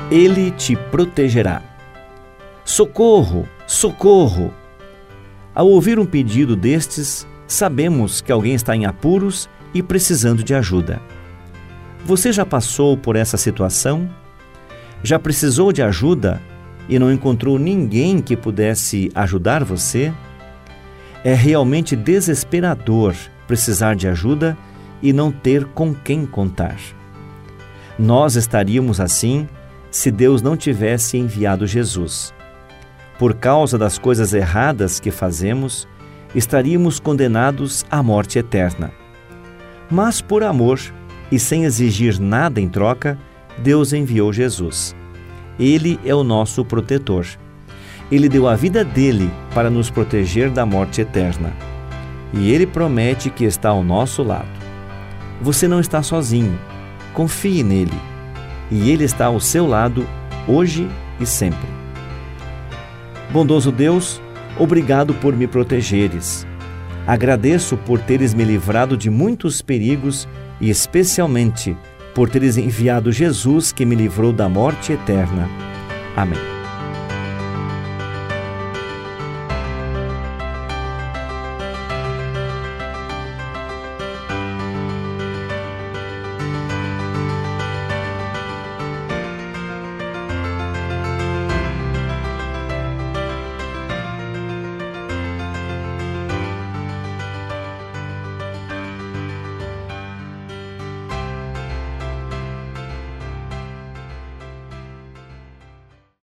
Ele te protegerá. Socorro! Socorro! Ao ouvir um pedido destes, sabemos que alguém está em apuros e precisando de ajuda. Você já passou por essa situação? Já precisou de ajuda e não encontrou ninguém que pudesse ajudar você? É realmente desesperador precisar de ajuda e não ter com quem contar. Nós estaríamos assim se Deus não tivesse enviado Jesus. Por causa das coisas erradas que fazemos, estaríamos condenados à morte eterna. Mas por amor e sem exigir nada em troca, Deus enviou Jesus. Ele é o nosso protetor. Ele deu a vida dele para nos proteger da morte eterna. E Ele promete que está ao nosso lado. Você não está sozinho. Confie nele. E Ele está ao seu lado hoje e sempre. Bondoso Deus, obrigado por me protegeres. Agradeço por teres me livrado de muitos perigos e especialmente por teres enviado Jesus que me livrou da morte eterna. Amém.